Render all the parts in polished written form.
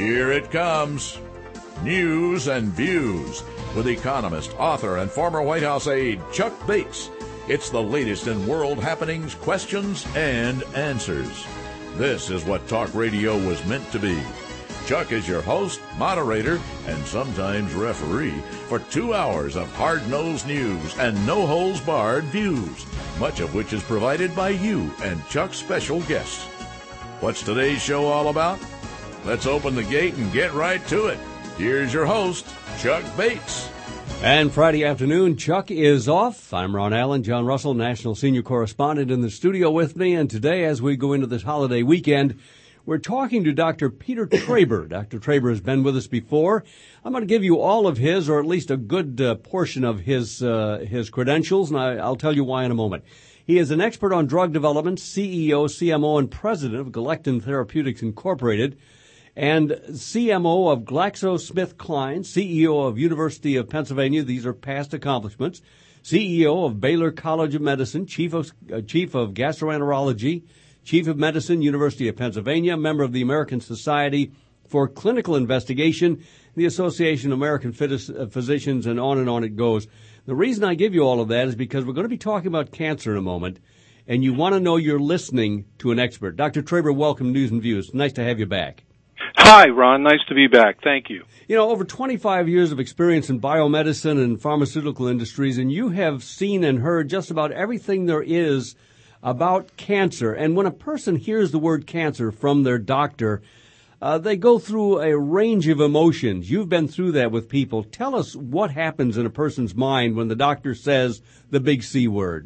Here it comes. News and Views with economist, author, and former White House aide Chuck Bates. It's the latest in world happenings, questions, and answers. This is what talk radio was meant to be. Chuck is your host, moderator, and sometimes referee for 2 hours of hard-nosed news and no-holds-barred views, much of which is provided by you and Chuck's special guests. What's today's show all about? Let's open the gate and get right to it. Here's your host, Chuck Bates. And Friday afternoon, Chuck is off. I'm Ron Allen, John Russell, national senior correspondent in the studio with me. And today, as we go into this holiday weekend, we're talking to Dr. Peter Traber. Dr. Traber has been with us before. I'm going to give you all of his, or at least a good portion of his credentials, and I'll tell you why in a moment. He is an expert on drug development, CEO, CMO, and president of Galectin Therapeutics Incorporated, and CMO of GlaxoSmithKline, CEO of University of Pennsylvania. These are past accomplishments. CEO of Baylor College of Medicine, chief of gastroenterology, Chief of Medicine, University of Pennsylvania, member of the American Society for Clinical Investigation, the Association of American Physicians, and on it goes. The reason I give you all of that is because we're going to be talking about cancer in a moment, and you want to know you're listening to an expert. Dr. Traber, welcome to News and Views. Nice to have you back. Hi, Ron. Nice to be back. Thank you. You know, over 25 years of experience in biomedicine and pharmaceutical industries, and you have seen and heard just about everything there is about cancer. And when a person hears the word cancer from their doctor, they go through a range of emotions. You've been through that with people. Tell us what happens in a person's mind when the doctor says the big C word.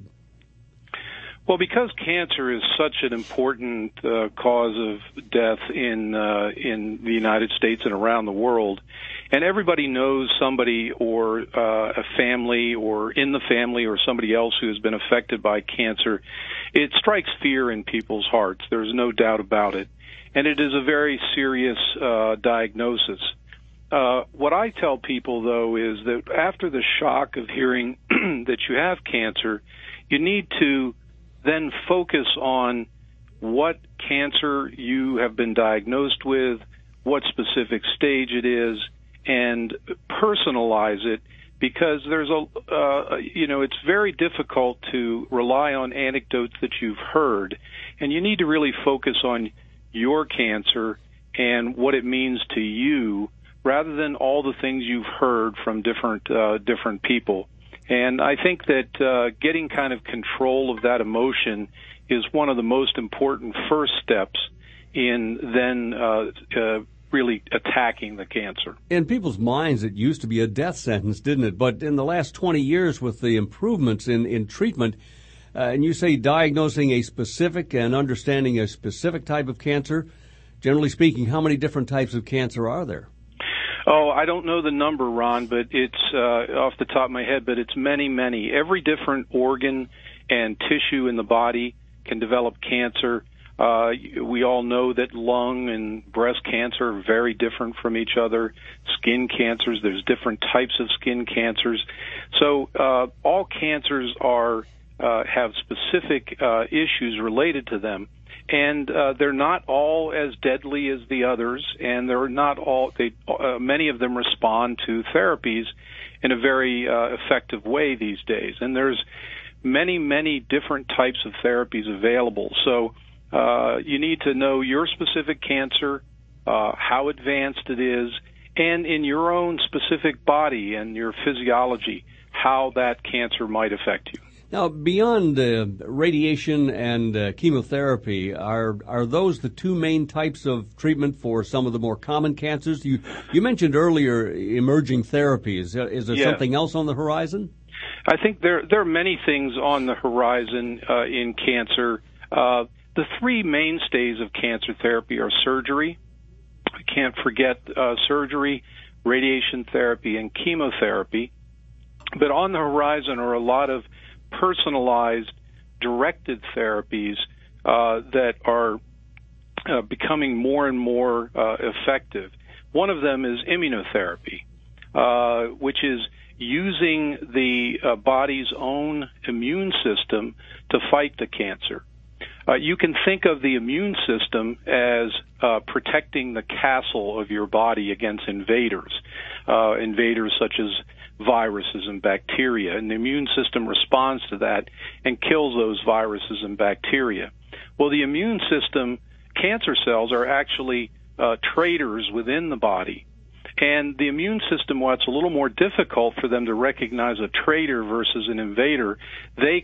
Well, because cancer is such an important cause of death in the United States and around the world, and everybody knows somebody or a family or in the family or somebody else who has been affected by cancer, it strikes fear in people's hearts. There's no doubt about it. And it is a very serious diagnosis. What I tell people, though, is that after the shock of hearing that you have cancer, you need to then focus on what cancer you have been diagnosed with, what specific stage it is, and personalize it, because there's it's very difficult to rely on anecdotes that you've heard, and you need to really focus on your cancer and what it means to you, rather than all the things you've heard from different people. And I think that getting kind of control of that emotion is one of the most important first steps in then really attacking the cancer. In people's minds, it used to be a death sentence, didn't it? But in the last 20 years, with the improvements in treatment, and you say diagnosing a specific and understanding a specific type of cancer, generally speaking, how many different types of cancer are there? Oh, I don't know the number, Ron, but it's off the top of my head, but it's many, many. Every different organ and tissue in the body can develop cancer. We all know that lung and breast cancer are very different from each other. Skin cancers, there's different types of skin cancers. So all cancers have specific issues related to them. And they're not all as deadly as the others, and they're not all. Many of them respond to therapies in a very effective way these days. And there's many, many different types of therapies available. So you need to know your specific cancer, how advanced it is, and in your own specific body and your physiology, how that cancer might affect you. Now, beyond radiation and chemotherapy, are those the two main types of treatment for some of the more common cancers? You mentioned earlier emerging therapies. Is there something else on the horizon? I think there are many things on the horizon in cancer. The three mainstays of cancer therapy are surgery. I can't forget surgery, radiation therapy, and chemotherapy. But on the horizon are a lot of personalized, directed therapies that are becoming more and more effective. One of them is immunotherapy, which is using the body's own immune system to fight the cancer. You can think of the immune system as protecting the castle of your body against invaders such as viruses and bacteria, and the immune system responds to that and kills those viruses and bacteria. Well, the immune system, cancer cells are actually traitors within the body. And the immune system, while it's a little more difficult for them to recognize a traitor versus an invader, the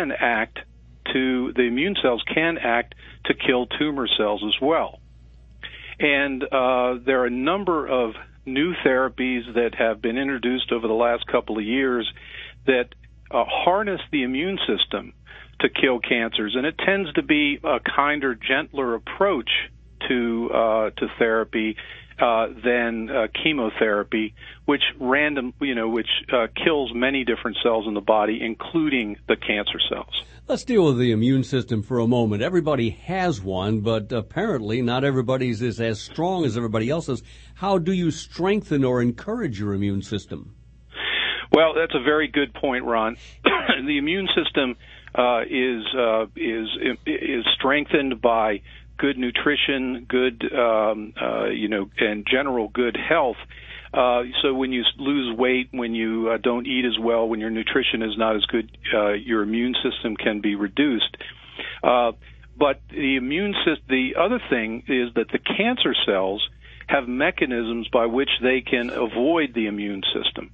immune cells can act to kill tumor cells as well. And there are a number of new therapies that have been introduced over the last couple of years that harness the immune system to kill cancers, and it tends to be a kinder, gentler approach to therapy than chemotherapy, which kills many different cells in the body, including the cancer cells. Let's deal with the immune system for a moment. Everybody has one, but apparently not everybody's is as strong as everybody else's. How do you strengthen or encourage your immune system? Well, that's a very good point, Ron. The immune system is strengthened by good nutrition, good and general good health. So when you lose weight, when you don't eat as well, when your nutrition is not as good, your immune system can be reduced. But the other thing is that the cancer cells have mechanisms by which they can avoid the immune system.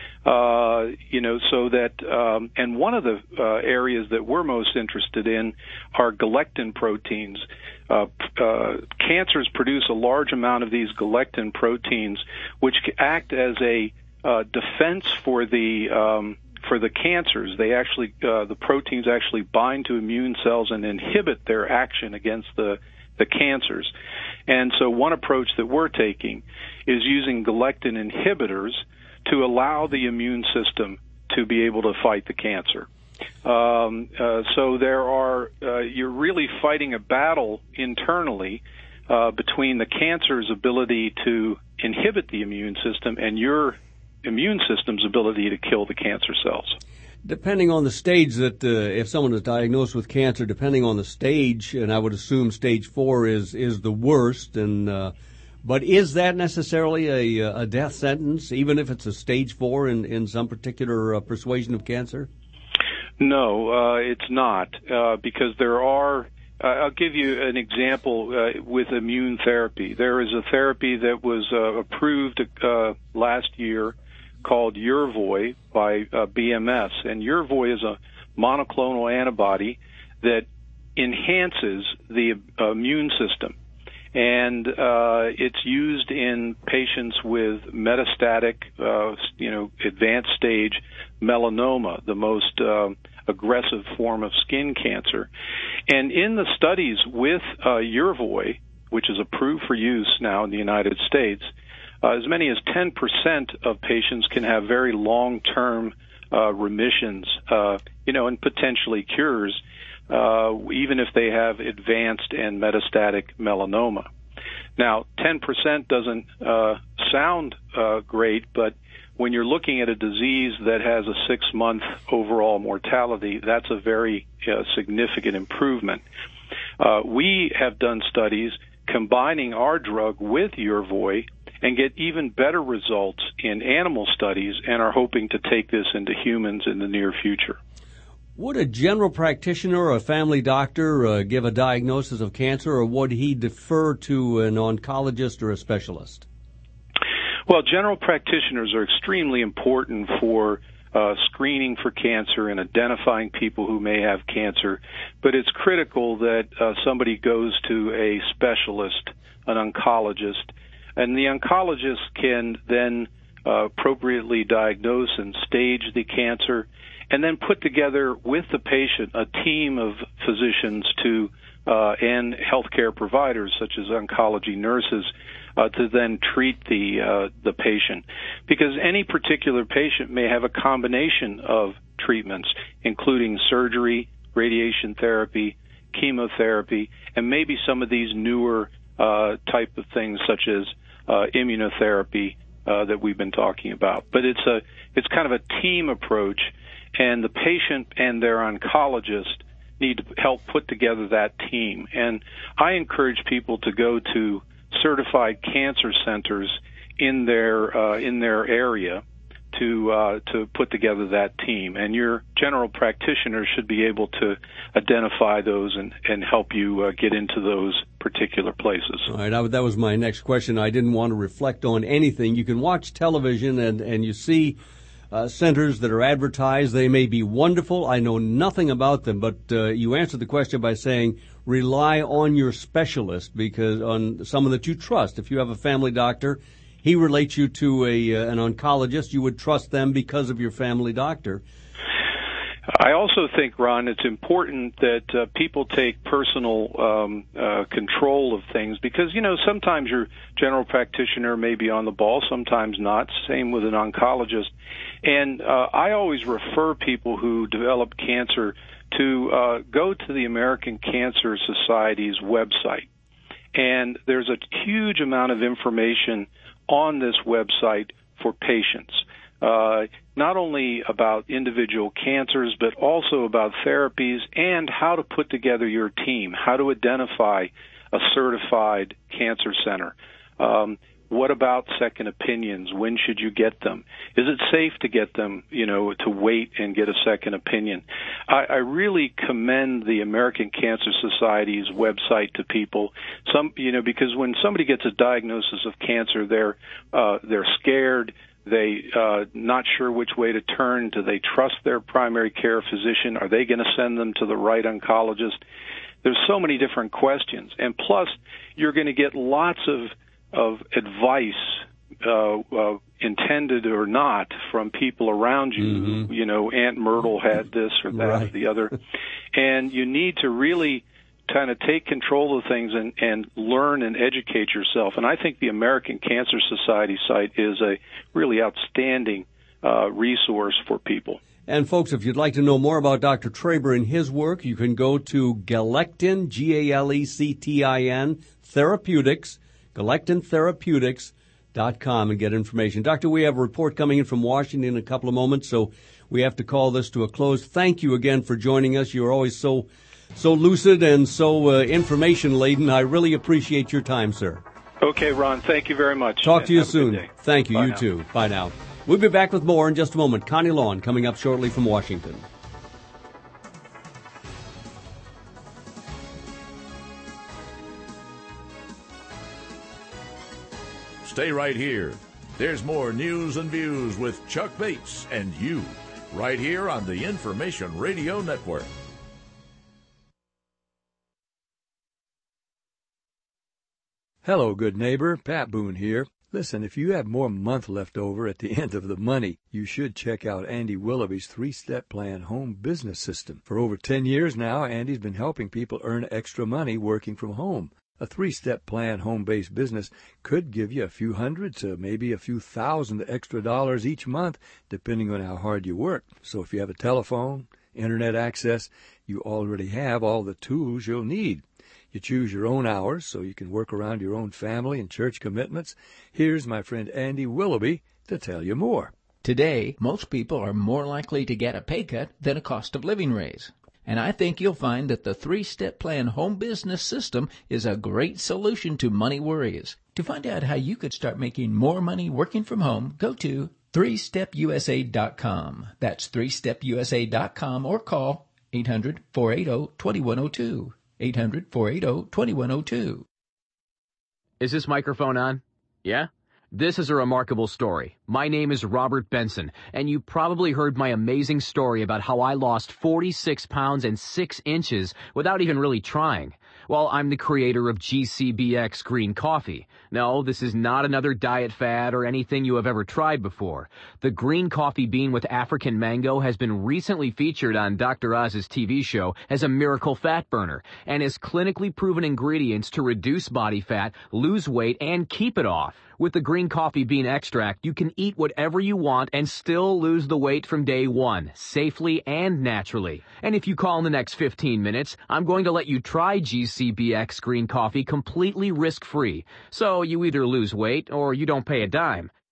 And one of the areas that we're most interested in are galectin proteins. Cancers produce a large amount of these galectin proteins, which act as a defense for the cancers. They actually, the proteins actually bind to immune cells and inhibit their action against the cancers. And so one approach that we're taking is using galectin inhibitors to allow the immune system to be able to fight the cancer. So you're really fighting a battle internally between the cancer's ability to inhibit the immune system and your immune system's ability to kill the cancer cells. Depending on the stage that, if someone is diagnosed with cancer, depending on the stage, and I would assume stage 4 is the worst, but is that necessarily a death sentence, even if it's a stage 4 in some particular persuasion of cancer? No, it's not, because there are. I'll give you an example with immune therapy. There is a therapy that was approved last year called Yervoy by BMS, and Yervoy is a monoclonal antibody that enhances the immune system. And it's used in patients with metastatic, advanced stage melanoma, the most aggressive form of skin cancer. And in the studies with Yervoy, which is approved for use now in the United States, as many as 10% of patients can have very long-term remissions, and potentially cures, even if they have advanced and metastatic melanoma. Now, 10% doesn't sound great, but when you're looking at a disease that has a 6-month overall mortality, that's a very significant improvement. We have done studies combining our drug with Yervoy and get even better results in animal studies, and are hoping to take this into humans in the near future. Would a general practitioner or a family doctor give a diagnosis of cancer, or would he defer to an oncologist or a specialist? Well, general practitioners are extremely important for screening for cancer and identifying people who may have cancer, but it's critical that somebody goes to a specialist, an oncologist, and the oncologist can then appropriately diagnose and stage the cancer, and then put together with the patient a team of physicians and healthcare providers such as oncology nurses to then treat the patient, because any particular patient may have a combination of treatments, including surgery, radiation therapy, chemotherapy, and maybe some of these newer type of things such as immunotherapy that we've been talking about. But it's kind of a team approach, and the patient and their oncologist need to help put together that team. And I encourage people to go to certified cancer centers in their area to put together that team. And your general practitioner should be able to identify those and help you get into those particular places. All right, that was my next question. I didn't want to reflect on anything. You can watch television and you see centers that are advertised. They may be wonderful. I know nothing about them, but you answered the question by saying rely on your specialist, because on someone that you trust. If you have a family doctor, he relates you to an oncologist, you would trust them because of your family doctor. I also think, Ron, it's important that people take personal control of things, because, sometimes your general practitioner may be on the ball, sometimes not. Same with an oncologist. And I always refer people who develop cancer to go to the American Cancer Society's website. And there's a huge amount of information on this website for patients, not only about individual cancers, but also about therapies and how to put together your team, how to identify a certified cancer center. What about second opinions? When should you get them? Is it safe to get them, to wait and get a second opinion? I really commend the American Cancer Society's website to people. Because when somebody gets a diagnosis of cancer, they're scared. They not sure which way to turn. Do they trust their primary care physician? Are they going to send them to the right oncologist? There's so many different questions. And plus, you're going to get lots of advice, intended or not, from people around you. Mm-hmm. Aunt Myrtle had this or that or the other. And you need to really kind of take control of things and learn and educate yourself. And I think the American Cancer Society site is a really outstanding resource for people. And folks, if you'd like to know more about Dr. Traber and his work, you can go to Galectin, Galectin Therapeutics, GalectinTherapeutics.com, and get information. Doctor, we have a report coming in from Washington in a couple of moments, so we have to call this to a close. Thank you again for joining us. You're always so lucid and so information-laden. I really appreciate your time, sir. Okay, Ron, thank you very much. Talk to you soon. Thank you. Bye you now. too. Bye now. We'll be back with more in just a moment. Connie Lawn coming up shortly from Washington. Stay right here. There's more news and views with Chuck Bates and you, right here on the Information Radio Network. Hello, good neighbor. Pat Boone here. Listen, if you have more month left over at the end of the money, you should check out Andy Willoughby's 3-Step Plan Home Business System. For over 10 years now, Andy's been helping people earn extra money working from home. A 3-step plan home-based business could give you a few hundred to maybe a few thousand extra dollars each month, depending on how hard you work. So if you have a telephone, internet access, you already have all the tools you'll need. You choose your own hours so you can work around your own family and church commitments. Here's my friend Andy Willoughby to tell you more. Today, most people are more likely to get a pay cut than a cost of living raise. And I think you'll find that the 3-Step Plan Home Business System is a great solution to money worries. To find out how you could start making more money working from home, go to 3stepusa.com. That's 3stepusa.com, or call 800-480-2102. 800-480-2102. Is this microphone on? Yeah? This is a remarkable story. My name is Robert Benson, and you probably heard my amazing story about how I lost 46 pounds and 6 inches without even really trying. Well, I'm the creator of GCBX Green Coffee. No, this is not another diet fad or anything you have ever tried before. The green coffee bean with African mango has been recently featured on Dr. Oz's TV show as a miracle fat burner and has clinically proven ingredients to reduce body fat, lose weight, and keep it off. With the green coffee bean extract, you can eat whatever you want and still lose the weight from day one, safely and naturally. And if you call in the next 15 minutes, I'm going to let you try GCBX Green Coffee completely risk-free. So you either lose weight or you don't pay a dime.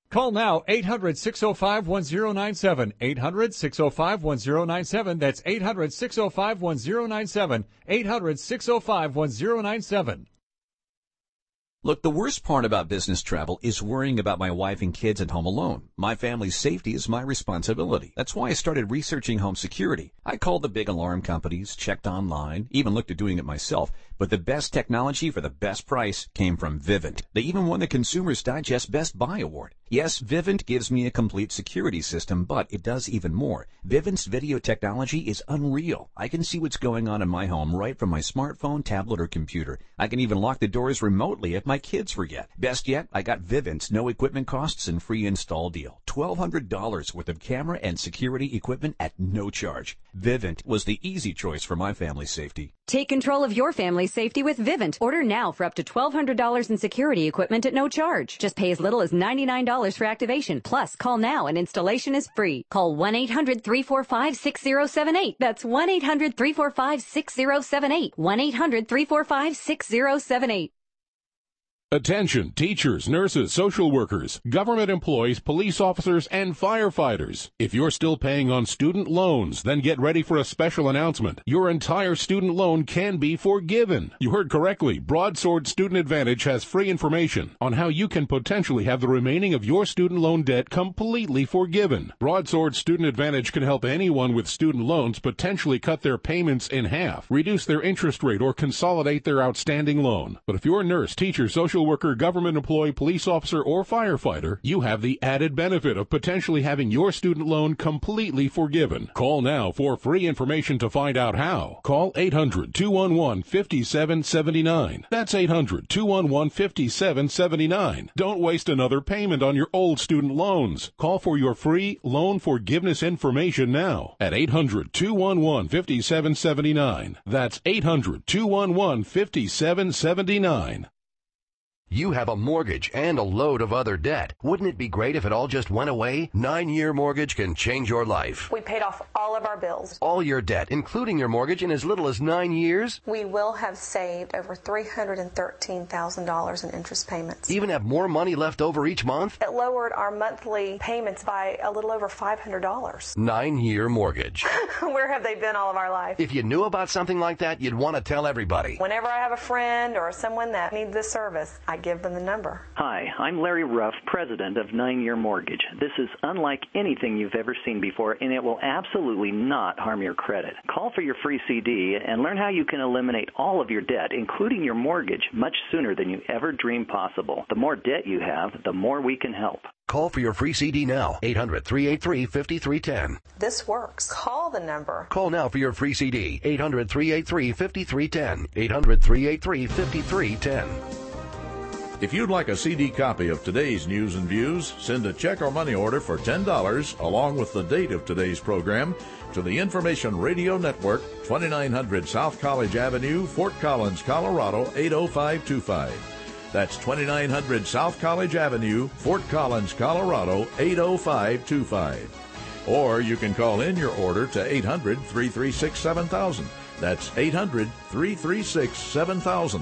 Call now, 800-605-1097, 800-605-1097. That's 800-605-1097, 800-605-1097. Look, the worst part about business travel is worrying about my wife and kids at home alone. My family's safety is my responsibility. That's why I started researching home security. I called the big alarm companies, checked online, even looked at doing it myself. But the best technology for the best price came from Vivint. They even won the Consumer's Digest Best Buy Award. Yes, Vivint gives me a complete security system, but it does even more. Vivint's video technology is unreal. I can see what's going on in my home right from my smartphone, tablet, or computer. I can even lock the doors remotely if my kids forget. Best yet, I got Vivint's no equipment costs and free install deal. $1,200 worth of camera and security equipment at no charge. Vivint was the easy choice for my family's safety. Take control of your family's safety with Vivint. Order now for up to $1,200 in security equipment at no charge. Just pay as little as $99 for activation. Plus, call now and installation is free. Call 1-800-345-6078. That's 1-800-345-6078. 1-800-345-6078. Attention teachers, nurses, social workers, government employees, police officers, and firefighters. If you're still paying on student loans, then get ready for a special announcement. Your entire student loan can be forgiven. You heard correctly. Broadsword Student Advantage has free information on how you can potentially have the remaining of your student loan debt completely forgiven. Broadsword Student Advantage can help anyone with student loans potentially cut their payments in half, reduce their interest rate, or consolidate their outstanding loan. But if you're a nurse, teacher, social worker, government employee, police officer, or firefighter, you have the added benefit of potentially having your student loan completely forgiven. Call now for free information to find out how. Call 800-211-5779. That's 800-211-5779. Don't waste another payment on your old student loans. Call for your free loan forgiveness information now at 800-211-5779. That's 800-211-5779. You have a mortgage and a load of other debt. Wouldn't it be great if it all just went away? 9-year mortgage can change your life. We paid off all of our bills. All your debt, including your mortgage, in as little as 9 years? We will have saved over $313,000 in interest payments. Even have more money left over each month? It lowered our monthly payments by a little over $500. 9-year mortgage. Where have they been all of our life? If you knew about something like that, you'd want to tell everybody. Whenever I have a friend or someone that needs this service, I give them the number. Hi, I'm Larry Ruff, president of 9-Year Mortgage. This is unlike anything you've ever seen before, and it will absolutely not harm your credit. Call for your free CD and learn how you can eliminate all of your debt, including your mortgage, much sooner than you ever dreamed possible. The more debt you have, the more we can help. Call for your free CD now, 800-383-5310. This works. Call the number. Call now for your free CD, 800-383-5310, 800-383-5310. If you'd like a CD copy of today's News and Views, send a check or money order for $10 along with the date of today's program to the Information Radio Network, 2900 South College Avenue, Fort Collins, Colorado, 80525. That's 2900 South College Avenue, Fort Collins, Colorado, 80525. Or you can call in your order to 800-336-7000. That's 800-336-7000.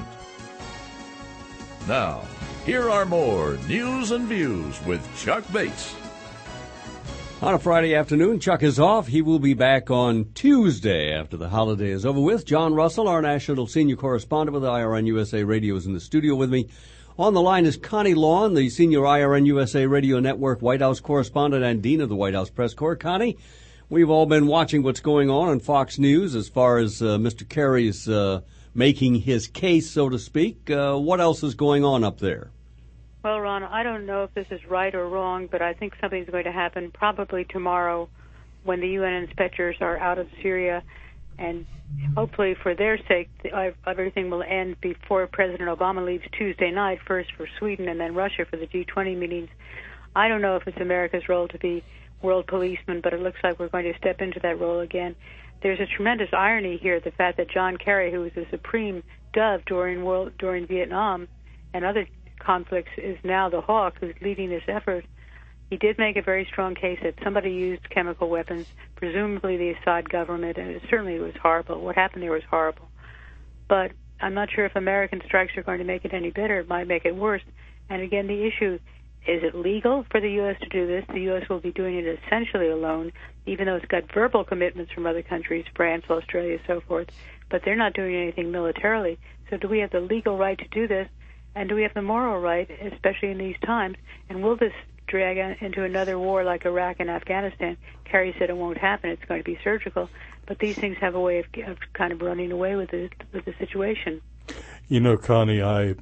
Now, here are more News and Views with Chuck Bates. On a Friday afternoon, Chuck is off. He will be back on Tuesday after the holiday is over with. John Russell, our national senior correspondent with IRN USA Radio, is in the studio with me. On the line is Connie Lawn, the senior IRN USA Radio Network White House correspondent and dean of the White House Press Corps. Connie, we've all been watching what's going on Fox News as far as Mr. Kerry's making his case, so to speak. What else is going on up there? Well, Ron, I don't know if this is right or wrong, but I think something's going to happen probably tomorrow when the UN inspectors are out of Syria, and hopefully for their sake, everything will end before President Obama leaves Tuesday night, first for Sweden and then Russia for the G20 meetings. I don't know if it's America's role to be world policeman, but it looks like we're going to step into that role again. There's a tremendous irony here, the fact that John Kerry, who was the supreme dove during Vietnam and other conflicts, is now the hawk who's leading this effort. He did make a very strong case that somebody used chemical weapons, presumably the Assad government, and it certainly was horrible. What happened there was horrible. But I'm not sure if American strikes are going to make it any better. It might make it worse. And again, the issue Is it legal for the U.S. to do this? The U.S. will be doing it essentially alone, even though it's got verbal commitments from other countries, France, Australia, so forth, but they're not doing anything militarily. So do we have the legal right to do this, and do we have the moral right, especially in these times, and will this drag into another war like Iraq and Afghanistan? Kerry said it won't happen, it's going to be surgical, but these things have a way of kind of running away with the situation. You know, Connie, I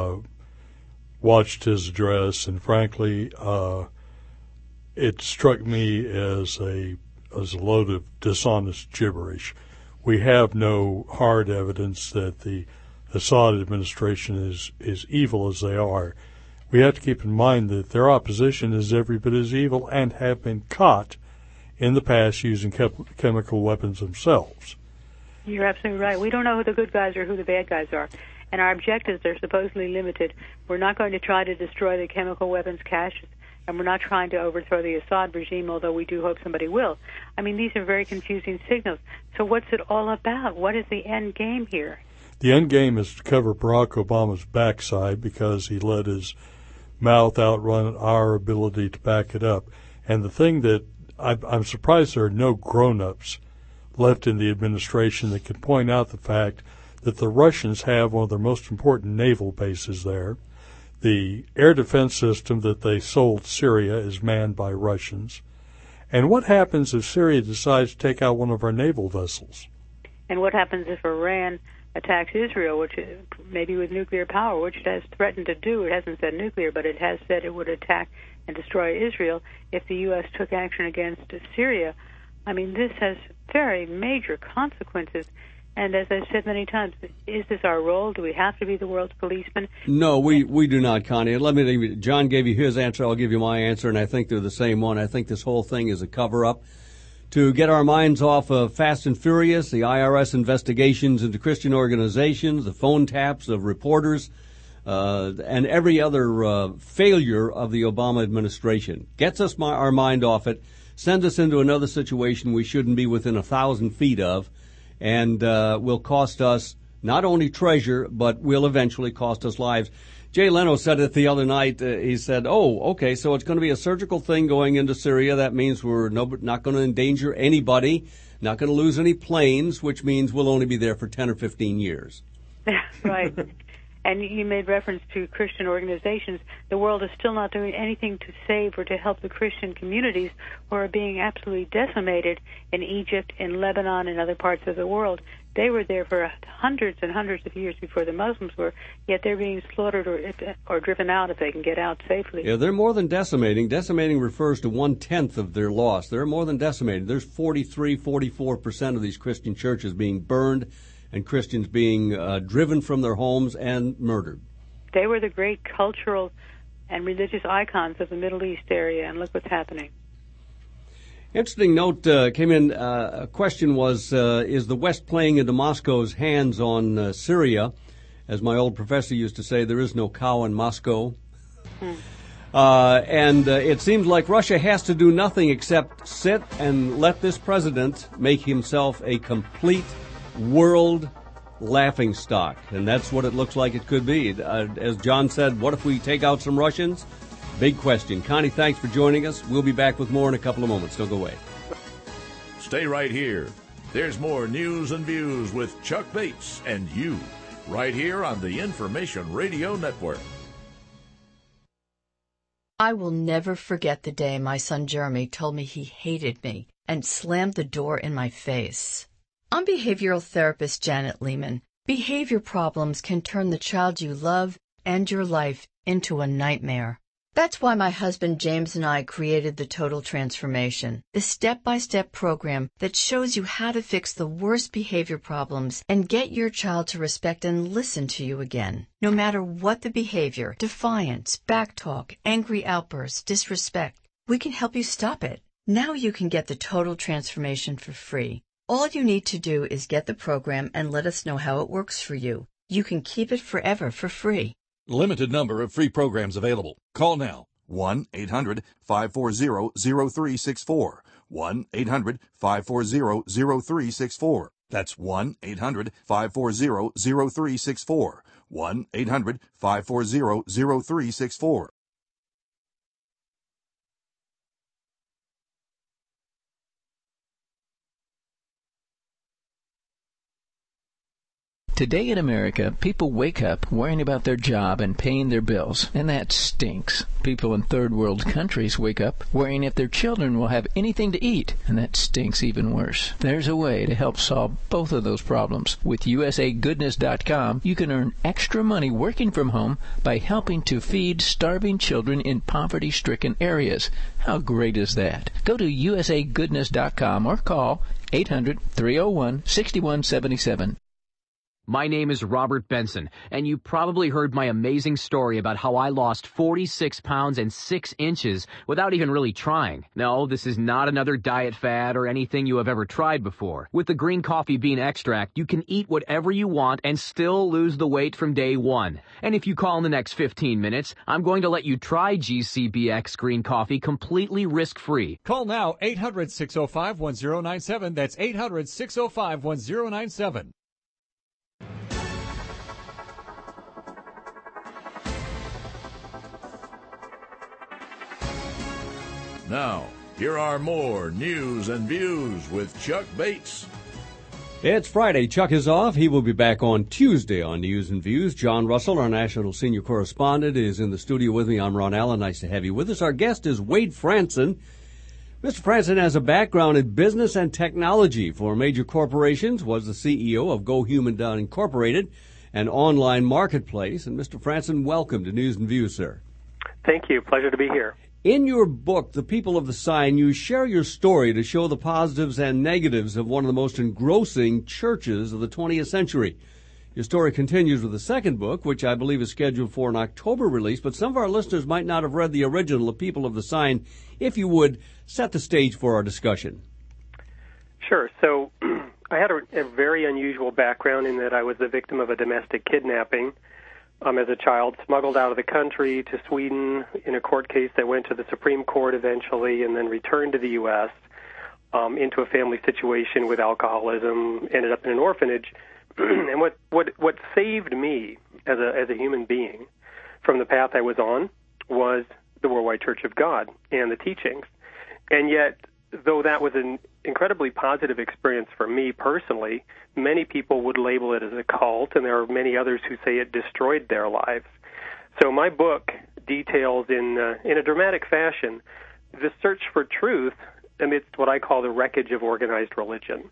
watched his address, and frankly, it struck me as a load of dishonest gibberish. We have no hard evidence that the Assad administration is evil as they are. We have to keep in mind that their opposition is every bit as evil and have been caught in the past using chemical weapons themselves. You're absolutely right. We don't know who the good guys or who the bad guys are. And our objectives are supposedly limited. We're not going to try to destroy the chemical weapons caches, and we're not trying to overthrow the Assad regime, although we do hope somebody will. I mean, these are very confusing signals. So what's it all about? What is the end game here? The end game is to cover Barack Obama's backside because he let his mouth outrun our ability to back it up. And the thing that I'm surprised there are no grown-ups left in the administration that can point out the fact that the Russians have one of their most important naval bases there. The air defense system that they sold Syria is manned by Russians. And what happens if Syria decides to take out one of our naval vessels? And what happens if Iran attacks Israel, which maybe with nuclear power, which it has threatened to do? It hasn't said nuclear, but it has said it would attack and destroy Israel if the U.S. took action against Syria. I mean, this has very major consequences. And as I've said many times, is this our role? Do we have to be the world's policeman? No, we do not, Connie. John gave you his answer. I'll give you my answer, and I think they're the same one. I think this whole thing is a cover-up to get our minds off of Fast and Furious, the IRS investigations into Christian organizations, the phone taps of reporters, and every other failure of the Obama administration. Gets us our mind off it, sends us into another situation we shouldn't be within 1,000 feet of, and will cost us not only treasure, but will eventually cost us lives. Jay Leno said it the other night. He said, okay, so it's going to be a surgical thing going into Syria. That means we're not going to endanger anybody, not going to lose any planes, which means we'll only be there for 10 or 15 years. Right. And you made reference to Christian organizations. The world is still not doing anything to save or to help the Christian communities who are being absolutely decimated in Egypt, in Lebanon, and other parts of the world. They were there for hundreds and hundreds of years before the Muslims were, yet they're being slaughtered or driven out if they can get out safely. Yeah, they're more than decimating. Decimating refers to 1/10 of their loss. They're more than decimating. There's 44% of these Christian churches being burned and Christians being driven from their homes and murdered. They were the great cultural and religious icons of the Middle East area, and look what's happening. Interesting note came in. A question was, is the West playing into Moscow's hands on Syria? As my old professor used to say, there is no cow in Moscow. And it seems like Russia has to do nothing except sit and let this president make himself a complete world laughingstock. And that's what it looks like it could be. As John said, what if we take out some Russians? Big question. Connie, thanks for joining us. We'll be back with more in a couple of moments. Don't go away. Stay right here. There's more news and views with Chuck Bates and you, right here on the Information Radio Network. I will never forget the day my son Jeremy told me he hated me and slammed the door in my face. I'm behavioral therapist Janet Lehman. Behavior problems can turn the child you love and your life into a nightmare. That's why my husband James and I created the Total Transformation, the step-by-step program that shows you how to fix the worst behavior problems and get your child to respect and listen to you again. No matter what the behavior, defiance, backtalk, angry outbursts, disrespect, we can help you stop it. Now you can get the Total Transformation for free. All you need to do is get the program and let us know how it works for you. You can keep it forever for free. Limited number of free programs available. Call now. 1-800-540-0364. 1-800-540-0364. That's 1-800-540-0364. 1-800-540-0364. Today in America, people wake up worrying about their job and paying their bills, and that stinks. People in third world countries wake up worrying if their children will have anything to eat, and that stinks even worse. There's a way to help solve both of those problems. With USAGoodness.com, you can earn extra money working from home by helping to feed starving children in poverty-stricken areas. How great is that? Go to USAGoodness.com or call 800-301-6177. My name is Robert Benson, and you probably heard my amazing story about how I lost 46 pounds and 6 inches without even really trying. No, this is not another diet fad or anything you have ever tried before. With the green coffee bean extract, you can eat whatever you want and still lose the weight from day one. And if you call in the next 15 minutes, I'm going to let you try GCBX green coffee completely risk-free. Call now, 800-605-1097. That's 800-605-1097. Now, here are more news and views with Chuck Bates. It's Friday. Chuck is off. He will be back on Tuesday on News and Views. John Russell, our national senior correspondent, is in the studio with me. I'm Ron Allen. Nice to have you with us. Our guest is Wade Franson. Mr. Franson has a background in business and technology for major corporations, was the CEO of Go Human Incorporated, an online marketplace. And Mr. Franson, welcome to News and Views, sir. Thank you. Pleasure to be here. In your book, The People of the Sign, you share your story to show the positives and negatives of one of the most engrossing churches of the 20th century. Your story continues with the second book, which I believe is scheduled for an October release, but some of our listeners might not have read the original, The People of the Sign. If you would, set the stage for our discussion. Sure. So I had a very unusual background in that I was the victim of a domestic kidnapping. As a child, smuggled out of the country to Sweden in a court case that went to the Supreme Court eventually, and then returned to the U.S. Into a family situation with alcoholism, ended up in an orphanage. And what saved me as a human being from the path I was on was the Worldwide Church of God and the teachings. And yet, though that was an incredibly positive experience for me personally, many people would label it as a cult, and there are many others who say it destroyed their lives. So my book details in a dramatic fashion the search for truth amidst what I call the wreckage of organized religion.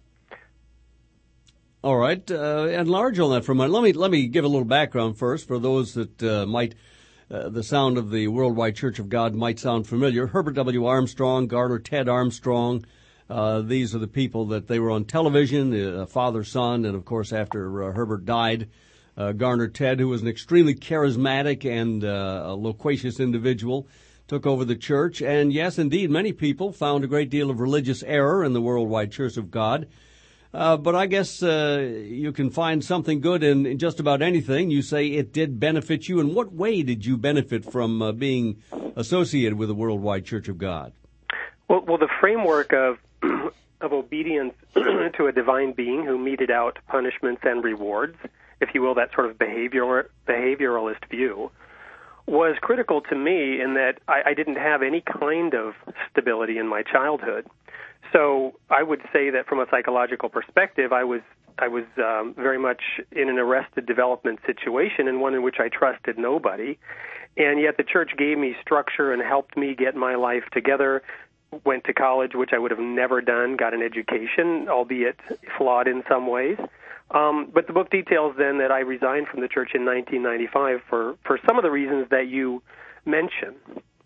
All right, enlarge on that for a moment. Let me give a little background first for those that might. The sound of the Worldwide Church of God might sound familiar. Herbert W. Armstrong, Garner Ted Armstrong, these are the people that they were on television, father, son, and of course after Herbert died, Garner Ted, who was an extremely charismatic and a loquacious individual, took over the church. And yes, indeed, many people found a great deal of religious error in the Worldwide Church of God. But I guess you can find something good in just about anything. You say it did benefit you. In what way did you benefit from being associated with the Worldwide Church of God? Well, the framework of obedience to a divine being who meted out punishments and rewards, if you will, that sort of behavioralist view, was critical to me in that I didn't have any kind of stability in my childhood. So I would say that from a psychological perspective, I was very much in an arrested development situation, and one in which I trusted nobody. And yet the church gave me structure and helped me get my life together. Went to college, which I would have never done, got an education, albeit flawed in some ways. But the book details then that I resigned from the church in 1995 for some of the reasons that you mentioned.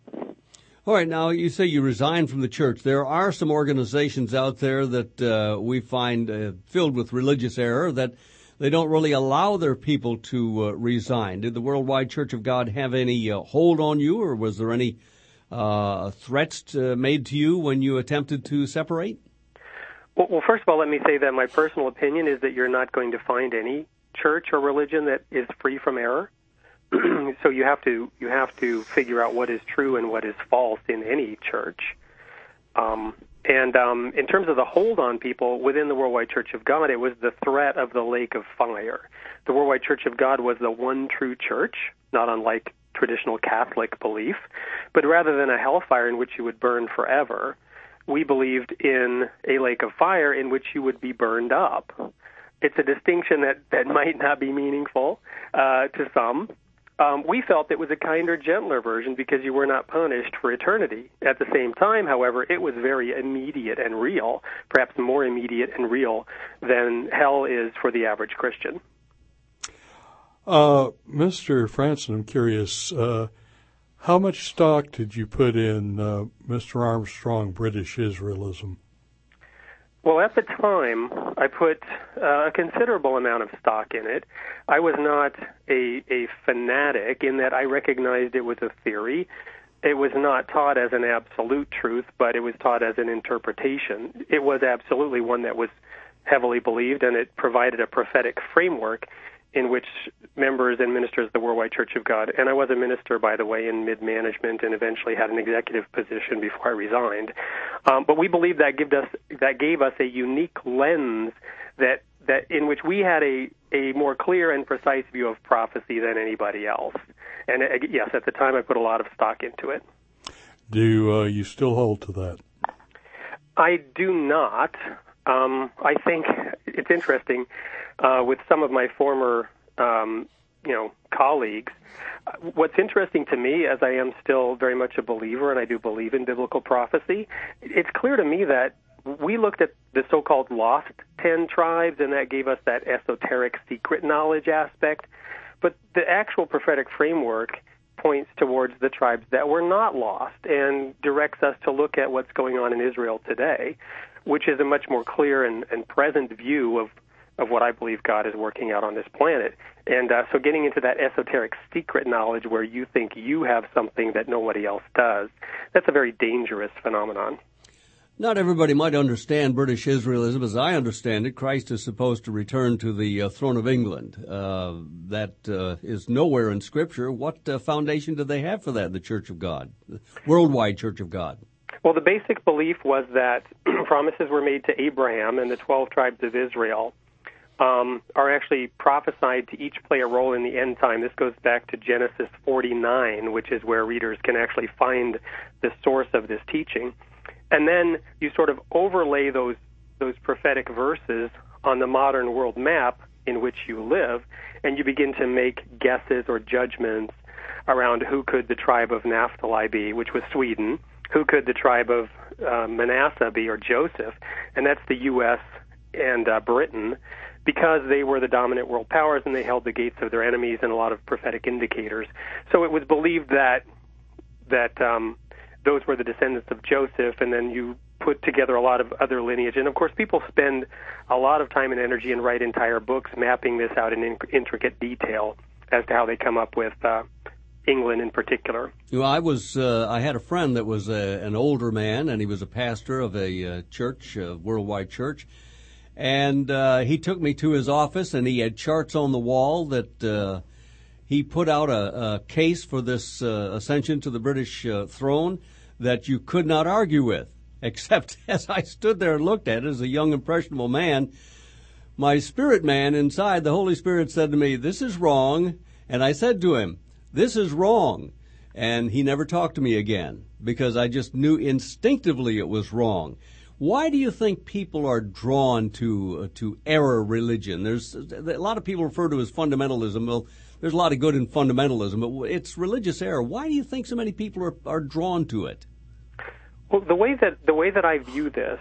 All right, now you say you resigned from the church. There are some organizations out there that we find filled with religious error that they don't really allow their people to resign. Did the Worldwide Church of God have any hold on you, or was there any threats made to you when you attempted to separate? Well, first of all, let me say that my personal opinion is that you're not going to find any church or religion that is free from error. So you have to figure out what is true and what is false in any church. And in terms of the hold on people within the Worldwide Church of God, it was the threat of the lake of fire. The Worldwide Church of God was the one true church, not unlike traditional Catholic belief, but rather than a hellfire in which you would burn forever, we believed in a lake of fire in which you would be burned up. it's a distinction that might not be meaningful to some. We felt it was a kinder, gentler version because you were not punished for eternity. At the same time, however, it was very immediate and real, perhaps more immediate and real than hell is for the average Christian. Mr. Franson, I'm curious, how much stock did you put in Mr. Armstrong British Israelism? Well, at the time, I put a considerable amount of stock in it. I was not a fanatic in that I recognized it was a theory. It was not taught as an absolute truth, but it was taught as an interpretation. It was absolutely one that was heavily believed, and it provided a prophetic framework in which members and ministers of the Worldwide Church of God, and I was a minister, by the way, in mid-management and eventually had an executive position before I resigned. But we believe that gave us a unique lens that in which we had a more clear and precise view of prophecy than anybody else. And yes, at the time I put a lot of stock into it. Do you still hold to that? I do not. I think it's interesting. With some of my former, colleagues, what's interesting to me, as I am still very much a believer, and I do believe in biblical prophecy, it's clear to me that we looked at the so-called lost 10 tribes, and that gave us that esoteric secret knowledge aspect. But the actual prophetic framework points towards the tribes that were not lost and directs us to look at what's going on in Israel today, which is a much more clear and present view of what I believe God is working out on this planet. And so getting into that esoteric secret knowledge where you think you have something that nobody else does, that's a very dangerous phenomenon. Not everybody might understand British Israelism. As I understand it, Christ is supposed to return to the throne of England. That is nowhere in Scripture. What foundation do they have for that, the Church of God, the Worldwide Church of God? Well, the basic belief was that promises were made to Abraham, and the 12 tribes of Israel are actually prophesied to each play a role in the end time. This goes back to Genesis 49, which is where readers can actually find the source of this teaching. And then you sort of overlay those prophetic verses on the modern world map in which you live, and you begin to make guesses or judgments around who could the tribe of Naphtali be, which was Sweden, who could the tribe of Manasseh be, or Joseph, and that's the U.S. and Britain, because they were the dominant world powers and they held the gates of their enemies and a lot of prophetic indicators. So it was believed that those were the descendants of Joseph, and then you put together a lot of other lineage. And, of course, people spend a lot of time and energy and write entire books mapping this out in intricate detail as to how they come up with England in particular. You know, I had a friend that was an older man, and he was a pastor of a church, a worldwide church. And he took me to his office, and he had charts on the wall that he put out a case for this ascension to the British throne that you could not argue with, except as I stood there and looked at it as a young, impressionable man, my spirit man inside, the Holy Spirit said to me, "This is wrong." And I said to him, "This is wrong." And he never talked to me again because I just knew instinctively it was wrong. Why do you think people are drawn to error religion? There's a lot of people refer to it as fundamentalism. Well, there's a lot of good in fundamentalism, but it's religious error. Why do you think so many people are drawn to it? Well, the way that I view this,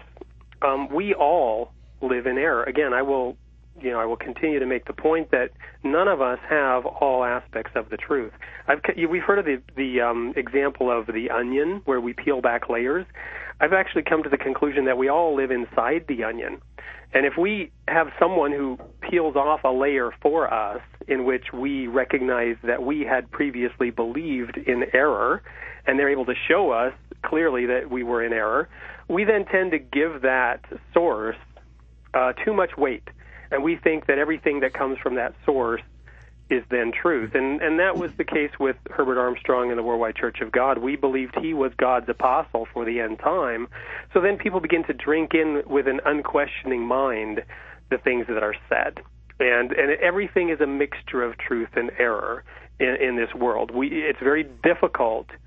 we all live in error. Again, I will continue to make the point that none of us have all aspects of the truth. We've heard of the example of the onion, where we peel back layers. I've actually come to the conclusion that we all live inside the onion. And if we have someone who peels off a layer for us in which we recognize that we had previously believed in error, and they're able to show us clearly that we were in error, we then tend to give that source too much weight. And we think that everything that comes from that source is then truth. And that was the case with Herbert Armstrong and the Worldwide Church of God. We believed he was God's apostle for the end time. So then people begin to drink in with an unquestioning mind the things that are said. And everything is a mixture of truth and error in this world. It's very difficult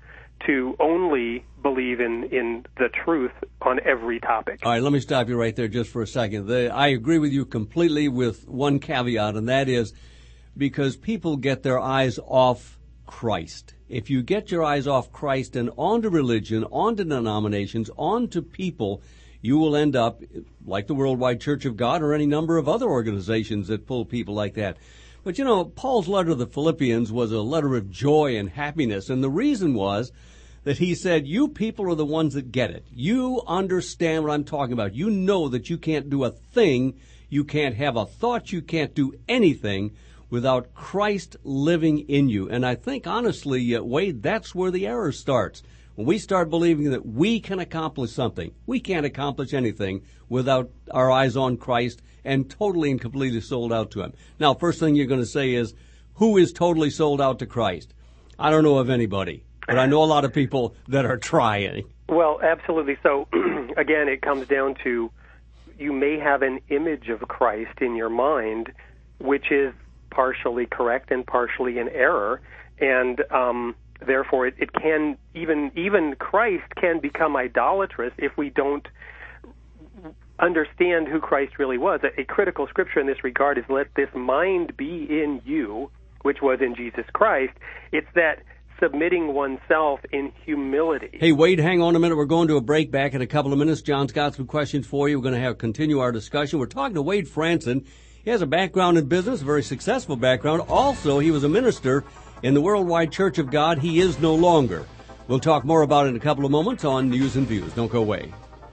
to only believe in the truth on every topic. All right, let me stop you right there just for a second. I agree with you completely with one caveat, and that is because people get their eyes off Christ. If you get your eyes off Christ and onto religion, onto denominations, onto people, you will end up like the Worldwide Church of God or any number of other organizations that pull people like that. But, you know, Paul's letter to the Philippians was a letter of joy and happiness, and the reason was that he said, you people are the ones that get it. You understand what I'm talking about. You know that you can't do a thing, you can't have a thought, you can't do anything without Christ living in you. And I think, honestly, Wade, that's where the error starts. When we start believing that we can accomplish something, we can't accomplish anything without our eyes on Christ and totally and completely sold out to him. Now, first thing you're going to say is, who is totally sold out to Christ? I don't know of anybody, but I know a lot of people that are trying. Well, absolutely. So, again, it comes down to you may have an image of Christ in your mind, which is partially correct and partially in error, and therefore it can, even Christ can become idolatrous if we don't understand who Christ really was. A critical scripture in this regard is, let this mind be in you, which was in Jesus Christ. It's that submitting oneself in humility. Hey, Wade, hang on a minute. We're going to a break. Back in a couple of minutes. John's got some questions for you. We're going to continue our discussion. We're talking to Wade Franson. He has a background in business, a very successful background. Also, he was a minister in the Worldwide Church of God. He is no longer. We'll talk more about it in a couple of moments on News and Views. Don't go away.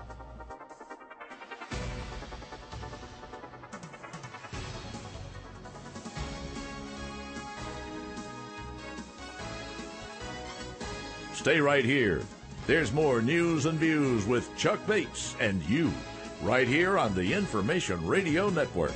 Stay right here. There's more News and Views with Chuck Bates and you, right here on the Information Radio Network.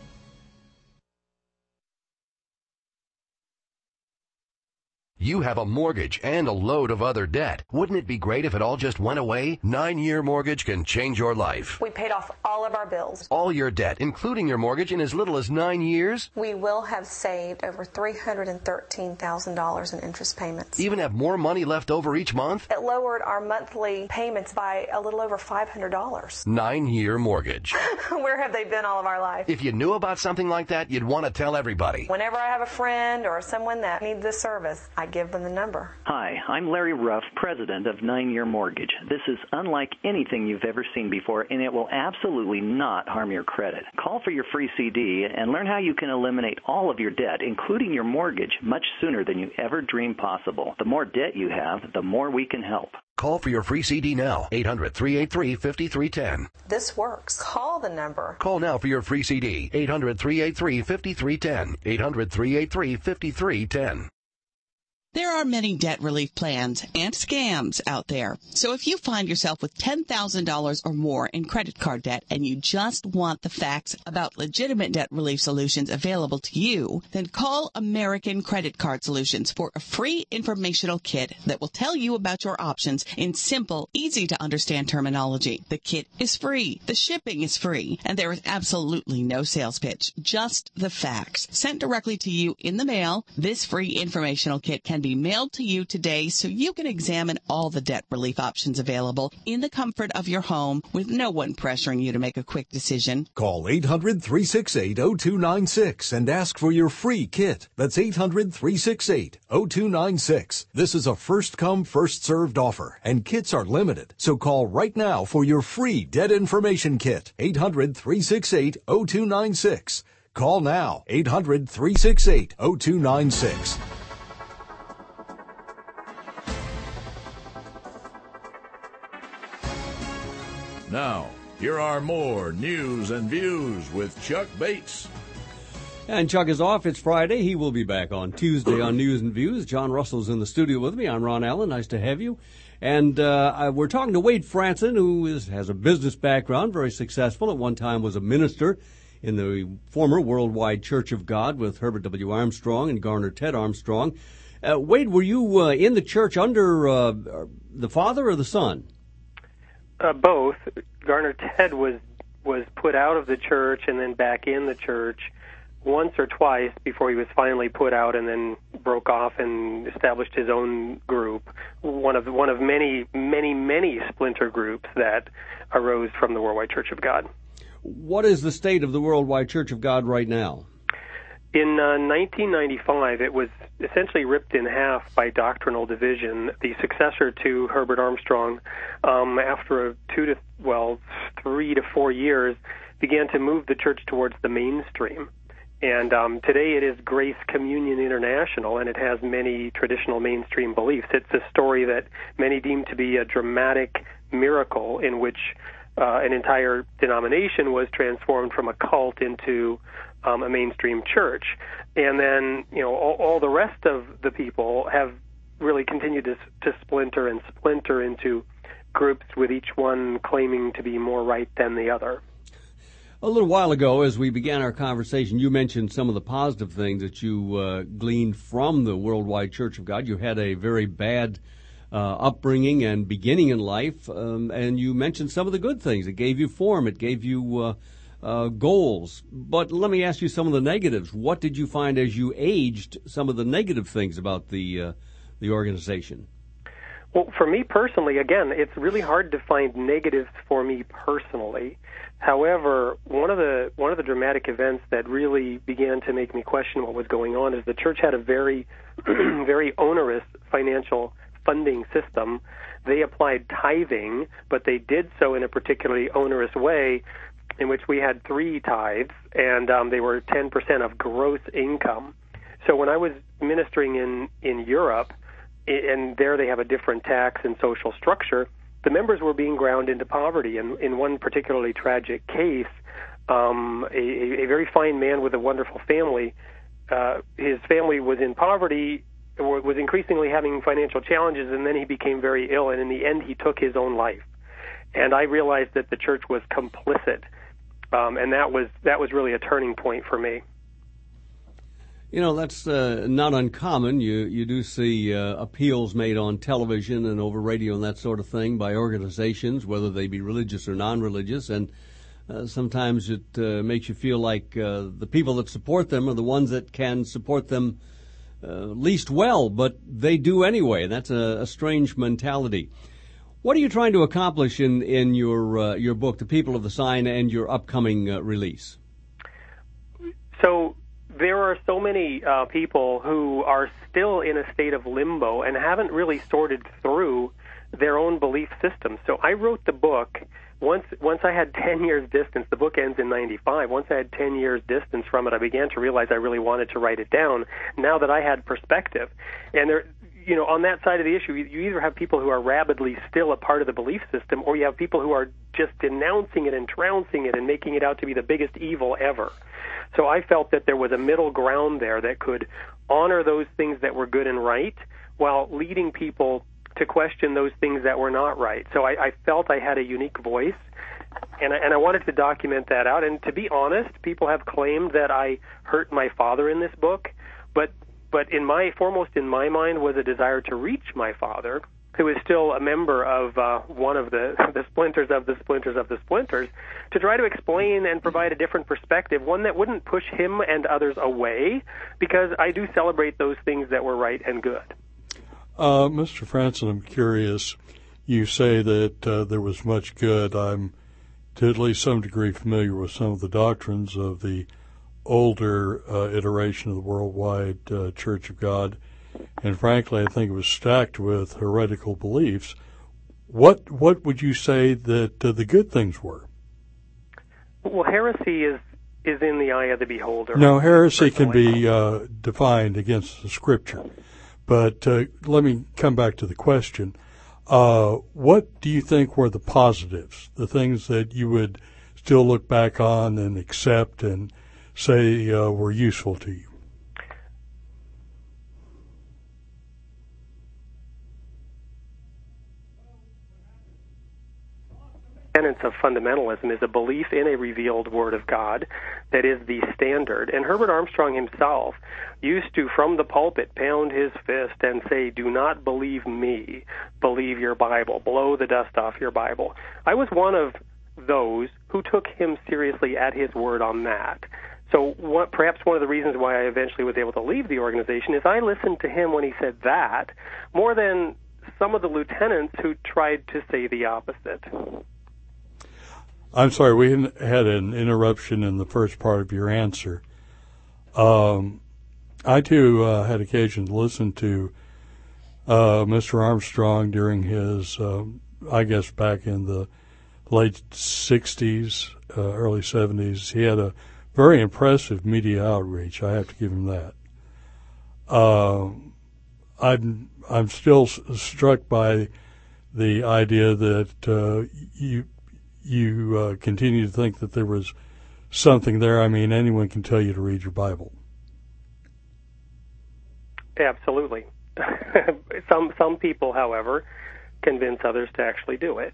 You have a mortgage and a load of other debt. Wouldn't it be great if it all just went away? 9-year mortgage can change your life. We paid off all of our bills. All your debt, including your mortgage, in as little as 9 years? We will have saved over $313,000 in interest payments. Even have more money left over each month? It lowered our monthly payments by a little over $500. 9-year mortgage. Where have they been all of our life? If you knew about something like that, you'd want to tell everybody. Whenever I have a friend or someone that needs this service, I give them the number. Hi, I'm Larry Ruff, president of 9-Year Mortgage. This is unlike anything you've ever seen before, and it will absolutely not harm your credit. Call for your free CD and learn how you can eliminate all of your debt, including your mortgage, much sooner than you ever dreamed possible. The more debt you have, the more we can help. Call for your free CD now, 800-383-5310. This works. Call the number. Call now for your free CD, 800-383-5310, 800-383-5310. There are many debt relief plans and scams out there. So if you find yourself with $10,000 or more in credit card debt and you just want the facts about legitimate debt relief solutions available to you, then call American Credit Card Solutions for a free informational kit that will tell you about your options in simple, easy-to-understand terminology. The kit is free, the shipping is free, and there is absolutely no sales pitch, just the facts. Sent directly to you in the mail, this free informational kit can be mailed to you today so you can examine all the debt relief options available in the comfort of your home with no one pressuring you to make a quick decision. Call 800-368-0296 and ask for your free kit. That's 800-368-0296. This is a first-come, first-served offer, and kits are limited. So call right now for your free debt information kit. 800-368-0296. Call now. 800-368-0296. Now, here are more News and Views with Chuck Bates. And Chuck is off. It's Friday. He will be back on Tuesday on News and Views. John Russell's in the studio with me. I'm Ron Allen. Nice to have you. And we're talking to Wade Franson, who has a business background, very successful. At one time was a minister in the former Worldwide Church of God with Herbert W. Armstrong and Garner Ted Armstrong. Wade, were you in the church under the father or the son? Both. Garner Ted was put out of the church and then back in the church once or twice before he was finally put out and then broke off and established his own group, one of many splinter groups that arose from the Worldwide Church of God. What is the state of the Worldwide Church of God right now? In 1995, it was essentially ripped in half by doctrinal division. The successor to Herbert Armstrong, after 3 to 4 years, began to move the church towards the mainstream. And today it is Grace Communion International, and it has many traditional mainstream beliefs. It's a story that many deem to be a dramatic miracle in which an entire denomination was transformed from a cult into a mainstream church. And then, all the rest of the people have really continued to splinter into groups, with each one claiming to be more right than the other. A little while ago, as we began our conversation, you mentioned some of the positive things that you gleaned from the Worldwide Church of God. You had a very bad upbringing and beginning in life, and you mentioned some of the good things. It gave you form. It gave you goals. But let me ask you some of the negatives. What did you find as you aged, some of the negative things about the organization? Well, for me personally, again, it's really hard to find negatives for me personally. However, one of the dramatic events that really began to make me question what was going on is the church had a very, very onerous financial funding system. They applied tithing, but they did so in a particularly onerous way, in which we had 3 tithes, and they were 10% of gross income. So when I was ministering in Europe, and there they have a different tax and social structure, the members were being ground into poverty. And in one particularly tragic case, a very fine man with a wonderful family, his family was in poverty, was increasingly having financial challenges, and then he became very ill, and in the end he took his own life. And I realized that the church was complicit, and that was really a turning point for me. That's not uncommon. You do see appeals made on television and over radio and that sort of thing by organizations, whether they be religious or non-religious, and sometimes it makes you feel like the people that support them are the ones that can support them least well, but they do anyway. That's a strange mentality. What are you trying to accomplish in your book, The People of the Sign, and your upcoming release? So there are so many people who are still in a state of limbo and haven't really sorted through their own belief system. So I wrote the book once I had 10 years distance. The book ends in 95. Once I had 10 years distance from it, I began to realize I really wanted to write it down now that I had perspective. And there, on that side of the issue, you either have people who are rabidly still a part of the belief system, or you have people who are just denouncing it and trouncing it and making it out to be the biggest evil ever. So I felt that there was a middle ground there that could honor those things that were good and right while leading people to question those things that were not right. So I felt I had a unique voice, and I wanted to document that out. And to be honest, people have claimed that I hurt my father in this book, but foremost in my mind was a desire to reach my father, who is still a member of one of the splinters of the splinters of the splinters, to try to explain and provide a different perspective, one that wouldn't push him and others away, because I do celebrate those things that were right and good. Mr. Franson, I'm curious. You say that there was much good. I'm to at least some degree familiar with some of the doctrines of the older iteration of the Worldwide Church of God. And frankly, I think it was stacked with heretical beliefs. What would you say that the good things were? Well, heresy is in the eye of the beholder. No, heresy can be defined against the Scripture. But let me come back to the question. What do you think were the positives, the things that you would still look back on and accept and say were useful to you? Tenets of fundamentalism is a belief in a revealed Word of God that is the standard. And Herbert Armstrong himself used to, from the pulpit, pound his fist and say, "Do not believe me, believe your Bible, blow the dust off your Bible." I was one of those who took him seriously at his word on that. So perhaps one of the reasons why I eventually was able to leave the organization is I listened to him when he said that more than some of the lieutenants who tried to say the opposite. I'm sorry, we had an interruption in the first part of your answer. I, too, had occasion to listen to Mr. Armstrong during his, I guess, back in the late 60s, early 70s. He had a very impressive media outreach. I have to give him that. I'm still struck by the idea that you continue to think that there was something there. I mean, anyone can tell you to read your Bible. Absolutely. Some people, however, convince others to actually do it.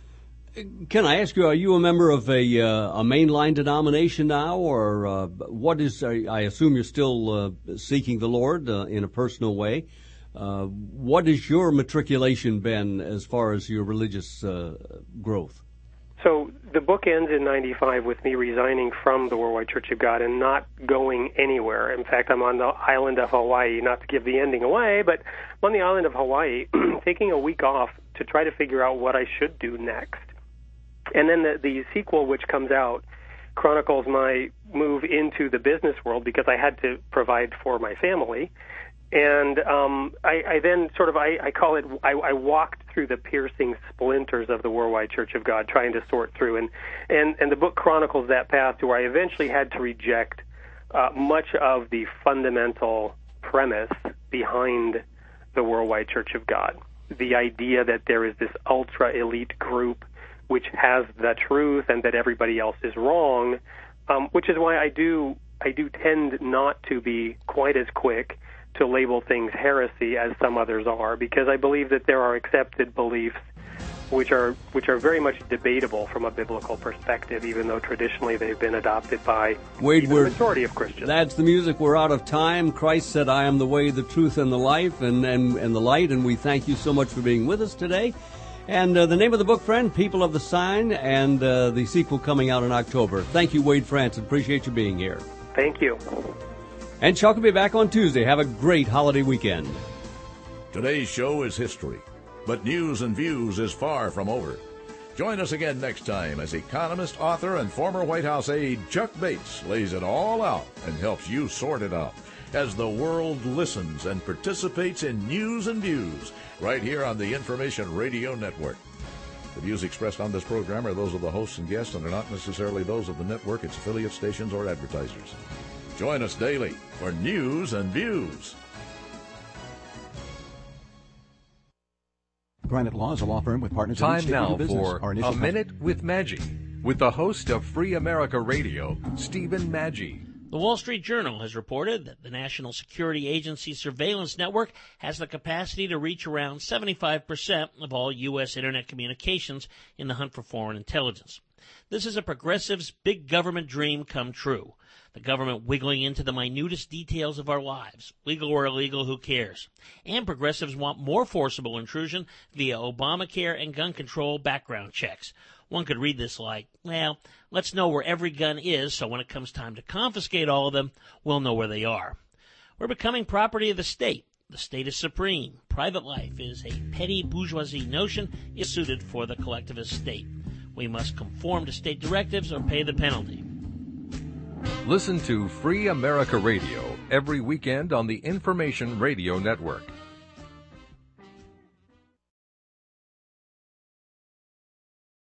Can I ask you, are you a member of a mainline denomination now, or what is? I assume you're still seeking the Lord in a personal way. What has your matriculation been as far as your religious growth? So the book ends in 95 with me resigning from the Worldwide Church of God and not going anywhere. In fact, I'm on the island of Hawaii, not to give the ending away, but I'm on the island of Hawaii taking a week off to try to figure out what I should do next. And then the sequel, which comes out, chronicles my move into the business world because I had to provide for my family. And I then sort of, I call it, I walked through the piercing splinters of the Worldwide Church of God, trying to sort through. And the book chronicles that path to where I eventually had to reject much of the fundamental premise behind the Worldwide Church of God. The idea that there is this ultra-elite group which has the truth and that everybody else is wrong, which is why I do tend not to be quite as quick to label things heresy as some others are, because I believe that there are accepted beliefs which are very much debatable from a biblical perspective, even though traditionally they've been adopted by the majority of Christians. That's the music. We're out of time. Christ said, "I am the way, the truth, and the life," and the light. And we thank you so much for being with us today. And the name of the book, friend, People of the Sign, and the sequel coming out in October. Thank you, Wade Franson. Appreciate you being here. Thank you. And Chuck will be back on Tuesday. Have a great holiday weekend. Today's show is history, but News and Views is far from over. Join us again next time as economist, author, and former White House aide Chuck Bates lays it all out and helps you sort it out as the world listens and participates in News and Views right here on the Information Radio Network. The views expressed on this program are those of the hosts and guests and are not necessarily those of the network, its affiliate stations, or advertisers. Join us daily for News and Views. Granite Law is a law firm with partners in each Time state now of business. for A Minute with Maggie, with the host of Free America Radio, Stephen Maggi. The Wall Street Journal has reported that the National Security Agency surveillance network has the capacity to reach around 75% of all U.S. Internet communications in the hunt for foreign intelligence. This is a progressive's big government dream come true. The government wiggling into the minutest details of our lives. Legal or illegal, who cares? And progressives want more forcible intrusion via Obamacare and gun control background checks. One could read this like, well, let's know where every gun is so when it comes time to confiscate all of them, we'll know where they are. We're becoming property of the state. The state is supreme. Private life is a petty bourgeoisie notion is suited for the collectivist state. We must conform to state directives or pay the penalty. Listen to Free America Radio every weekend on the Information Radio Network.